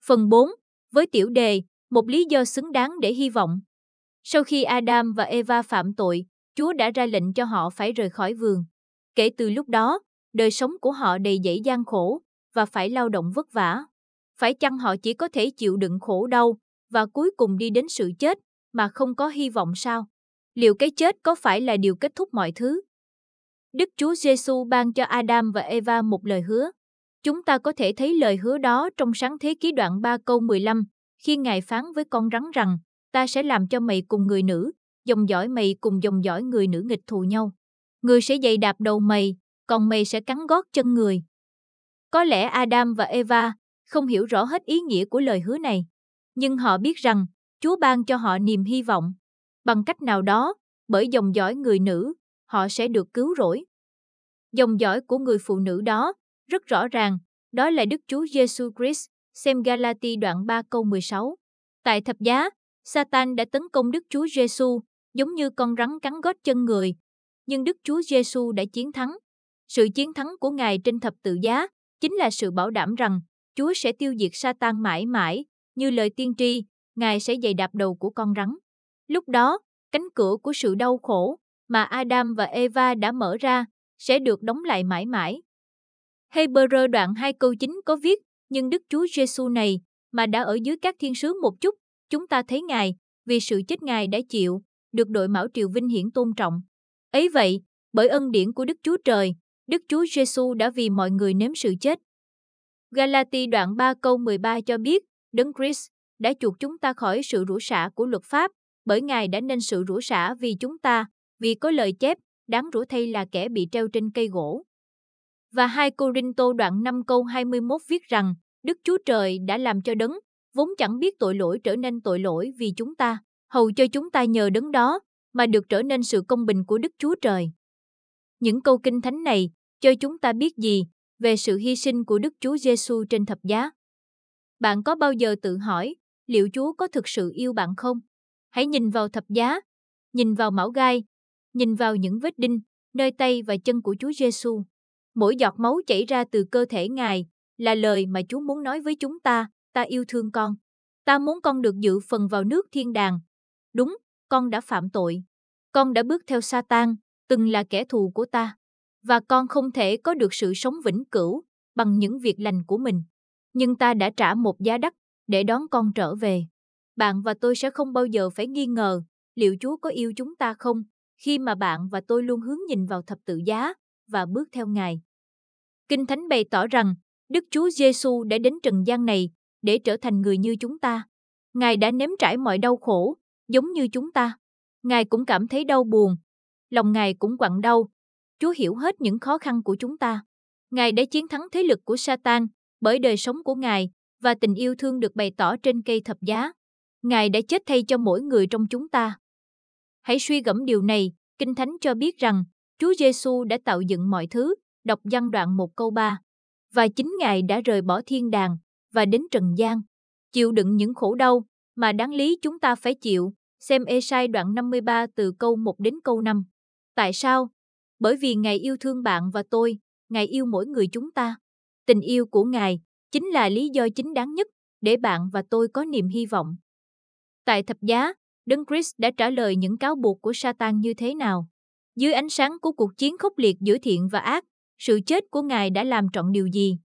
Phần 4. Với tiểu đề, một lý do xứng đáng để hy vọng. Sau khi Adam và Eva phạm tội, Chúa đã ra lệnh cho họ phải rời khỏi vườn. Kể từ lúc đó, đời sống của họ đầy dẫy gian khổ và phải lao động vất vả. Phải chăng họ chỉ có thể chịu đựng khổ đau và cuối cùng đi đến sự chết mà không có hy vọng sao? Liệu cái chết có phải là điều kết thúc mọi thứ? Đức Chúa Giêsu ban cho Adam và Eva một lời hứa. Chúng ta có thể thấy lời hứa đó trong Sáng Thế Ký đoạn 3 câu 15, khi Ngài phán với con rắn rằng, ta sẽ làm cho mày cùng người nữ, dòng dõi mày cùng dòng dõi người nữ nghịch thù nhau. Người sẽ giày đạp đầu mày, còn mày sẽ cắn gót chân người. Có lẽ Adam và Eva không hiểu rõ hết ý nghĩa của lời hứa này, nhưng họ biết rằng Chúa ban cho họ niềm hy vọng. Bằng cách nào đó, bởi dòng dõi người nữ, họ sẽ được cứu rỗi. Dòng dõi của người phụ nữ đó, rất rõ ràng, đó là Đức Chúa Giêsu Christ, xem Galati đoạn 3 câu 16. Tại thập giá, Satan đã tấn công Đức Chúa Giêsu giống như con rắn cắn gót chân người, nhưng Đức Chúa Giêsu đã chiến thắng. Sự chiến thắng của Ngài trên thập tự giá chính là sự bảo đảm rằng Chúa sẽ tiêu diệt Satan mãi mãi, như lời tiên tri, Ngài sẽ giày đạp đầu của con rắn. Lúc đó, cánh cửa của sự đau khổ mà Adam và Eva đã mở ra sẽ được đóng lại mãi mãi. Hebrew đoạn 2 câu 9 có viết, nhưng Đức Chúa Giêsu này mà đã ở dưới các thiên sứ một chút, chúng ta thấy Ngài, vì sự chết Ngài đã chịu, được đội mão triều vinh hiển tôn trọng. Ấy vậy, bởi ân điển của Đức Chúa Trời, Đức Chúa Giêsu đã vì mọi người nếm sự chết. Galati đoạn 3 câu 13 cho biết, Đấng Christ đã chuộc chúng ta khỏi sự rủa xả của luật pháp, bởi Ngài đã nên sự rủa xả vì chúng ta, vì có lời chép, đáng rủa thay là kẻ bị treo trên cây gỗ. Và 2 Cô-rinh-tô đoạn 5 câu 21 viết rằng, Đức Chúa Trời đã làm cho Đấng, vốn chẳng biết tội lỗi trở nên tội lỗi vì chúng ta, hầu cho chúng ta nhờ Đấng đó, mà được trở nên sự công bình của Đức Chúa Trời. Những câu kinh thánh này cho chúng ta biết gì về sự hy sinh của Đức Chúa Giêsu trên thập giá? Bạn có bao giờ tự hỏi, liệu Chúa có thực sự yêu bạn không? Hãy nhìn vào thập giá, nhìn vào mão gai, nhìn vào những vết đinh nơi tay và chân của Chúa Giêsu. Mỗi giọt máu chảy ra từ cơ thể Ngài là lời mà Chúa muốn nói với chúng ta yêu thương con. Ta muốn con được dự phần vào nước thiên đàng. Đúng, con đã phạm tội. Con đã bước theo Sa-tan, từng là kẻ thù của ta. Và con không thể có được sự sống vĩnh cửu bằng những việc lành của mình. Nhưng ta đã trả một giá đắt để đón con trở về. Bạn và tôi sẽ không bao giờ phải nghi ngờ liệu Chúa có yêu chúng ta không, khi mà bạn và tôi luôn hướng nhìn vào thập tự giá và bước theo Ngài. Kinh Thánh bày tỏ rằng Đức Chúa Giêsu đã đến trần gian này để trở thành người như chúng ta. Ngài đã nếm trải mọi đau khổ, giống như chúng ta. Ngài cũng cảm thấy đau buồn. Lòng Ngài cũng quặn đau. Chúa hiểu hết những khó khăn của chúng ta. Ngài đã chiến thắng thế lực của Sa-tan bởi đời sống của Ngài và tình yêu thương được bày tỏ trên cây thập giá. Ngài đã chết thay cho mỗi người trong chúng ta. Hãy suy gẫm điều này, Kinh Thánh cho biết rằng Chúa Giêsu đã tạo dựng mọi thứ, đọc Giăng đoạn 1 câu 3. Và chính Ngài đã rời bỏ thiên đàng và đến trần gian, chịu đựng những khổ đau mà đáng lý chúng ta phải chịu, xem Ê-sai đoạn 53 từ câu 1 đến câu 5. Tại sao? Bởi vì Ngài yêu thương bạn và tôi, Ngài yêu mỗi người chúng ta. Tình yêu của Ngài chính là lý do chính đáng nhất để bạn và tôi có niềm hy vọng. Tại thập giá, Đấng Christ đã trả lời những cáo buộc của Sa-tan như thế nào? Dưới ánh sáng của cuộc chiến khốc liệt giữa thiện và ác, sự chết của Ngài đã làm trọn điều gì?